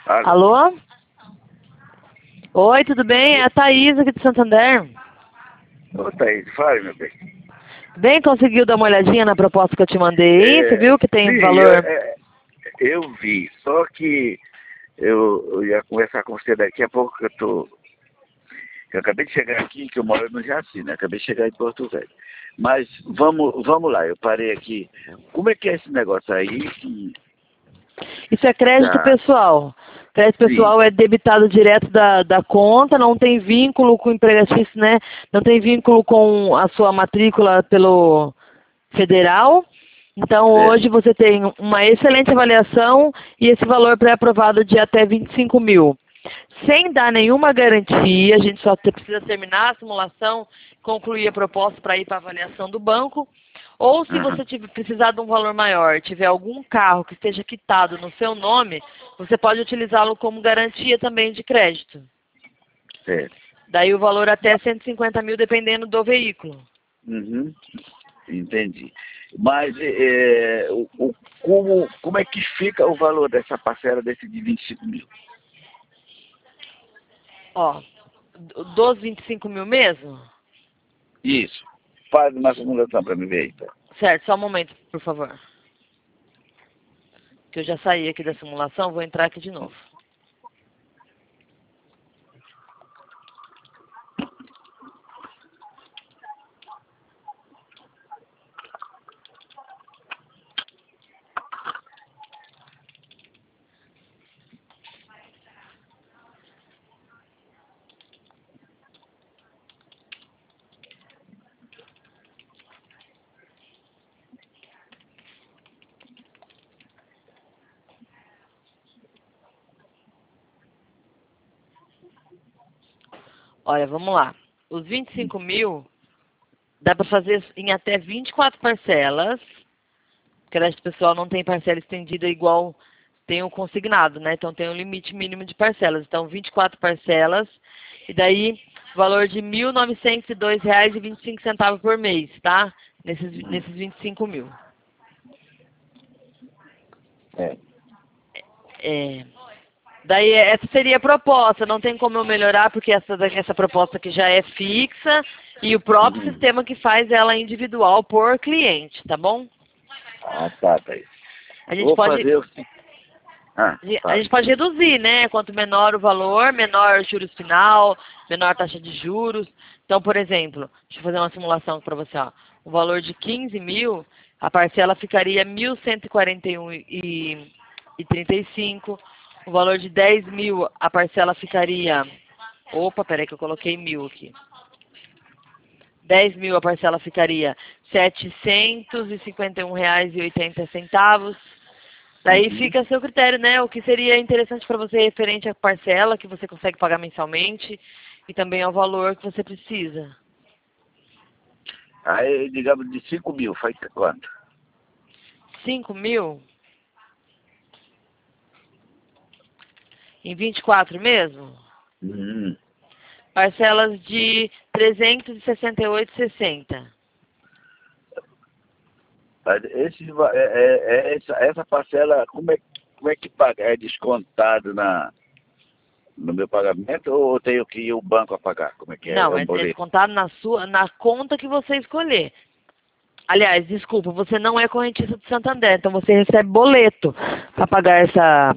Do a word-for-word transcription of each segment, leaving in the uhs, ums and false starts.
Alô? Alô? Oi, tudo bem? É a Thaís aqui de Santander. Ô, Thaís, fale, meu bem. Bem, conseguiu dar uma olhadinha na proposta que eu te mandei? Você É, viu que tem sim, eu, valor? é, eu vi, só que eu, eu ia conversar com você daqui a pouco, que eu tô... Eu acabei de chegar aqui, que eu moro no Jaci, né? Acabei de chegar em Porto Velho. Mas vamos, vamos lá, eu parei aqui. Como é que é esse negócio aí que... Isso é crédito Tá, pessoal. Crédito sim, pessoal é debitado direto da, da conta, não tem vínculo com o empregatício, né? Não tem vínculo com a sua matrícula pelo federal. Então, certo. hoje você tem uma excelente avaliação e esse valor pré-aprovado de até vinte e cinco mil. Sem dar nenhuma garantia, a gente só te- precisa terminar a simulação, concluir a proposta para ir para a avaliação do banco. Ou se Aham, você tiver, precisar de um valor maior, tiver algum carro que esteja quitado no seu nome, você pode utilizá-lo como garantia também de crédito. certo. Daí o valor até cento e cinquenta mil, dependendo do veículo. Uhum, entendi. Mas é, o, o- como, como é que fica o valor dessa parcela desse de vinte e cinco mil? Ó, dos vinte e cinco mil mesmo? Isso. Faz uma simulação para me ver aí, tá? Certo, só um momento, por favor. Que eu já saí aqui da simulação, vou entrar aqui de novo. Olha, vamos lá. Os vinte e cinco mil dá para fazer em até vinte e quatro parcelas. Crédito pessoal não tem parcela estendida igual tem o consignado, né? Então tem um limite mínimo de parcelas. Então vinte e quatro parcelas e daí valor de mil novecentos e dois reais e vinte e cinco centavos por mês, tá? Nesses, nesses vinte e cinco mil. É. É, daí essa seria a proposta, não tem como eu melhorar porque essa, essa proposta aqui já é fixa e o próprio Uhum. sistema que faz ela individual por cliente, tá bom? Ah, tá, tá aí. A gente Vou pode fazer o seguinte. Ah, A fale. gente pode reduzir, né? Quanto menor o valor, menor juros final, menor taxa de juros. Então, por exemplo, deixa eu fazer uma simulação para você. Ó. O valor de quinze mil, a parcela ficaria mil cento e quarenta e um e trinta e cinco. O valor de dez mil, a parcela ficaria... Opa, peraí que eu coloquei mil aqui. dez mil, a parcela ficaria setecentos e cinquenta e um reais e oitenta centavos. Daí Uhum. fica a seu critério, né? O que seria interessante para você referente à parcela que você consegue pagar mensalmente e também ao valor que você precisa. Aí, digamos, de cinco mil, faz quanto? cinco mil em vinte e quatro mesmo? Uhum. Parcelas de trezentos e sessenta e oito reais e sessenta centavos. Mas Esse, va- é, é- é essa, essa parcela, como é, como é que paga? É descontado na, no meu pagamento ou eu tenho que ir ao banco a pagar? Como é que é? É Não, um é, é boleto? descontado na sua, na conta que você escolher. Aliás, desculpa, você não é correntista do Santander, então você recebe boleto para pagar essa,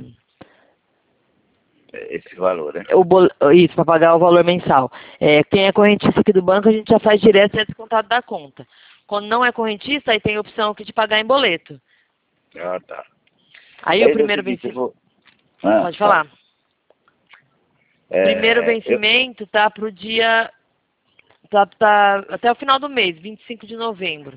É esse valor, né? o bol... isso, para pagar o valor mensal. É, quem é correntista aqui do banco, a gente já faz direto e é descontado da conta. Quando não é correntista, aí tem a opção aqui de pagar em boleto. Ah, tá. Aí o Aí é o primeiro seguinte, eu vencimento... vou... Ah, Pode fala. falar. Primeiro É, eu... vencimento tá pro dia... Tá, tá até o final do mês, vinte e cinco de novembro.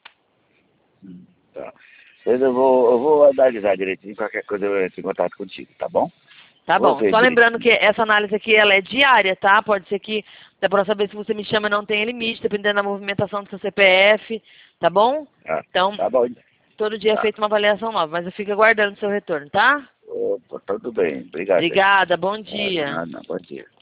Tá. Pois eu vou, eu vou analisar direitinho, qualquer coisa eu entro em contato contigo, tá bom? Tá Vou bom. ver Só lembrando que direitinho. essa análise aqui, ela é diária, tá? Pode ser que da próxima vez que você me chama não tenha limite, dependendo da movimentação do seu C P F, tá bom? Ah, Então, tá bom, então. todo dia é Tá. feita uma avaliação nova, mas eu fico aguardando o seu retorno, tá? Opa, tudo bem. Obrigado aí. Obrigada, bom Ah, de dia. nada, não. Bom dia.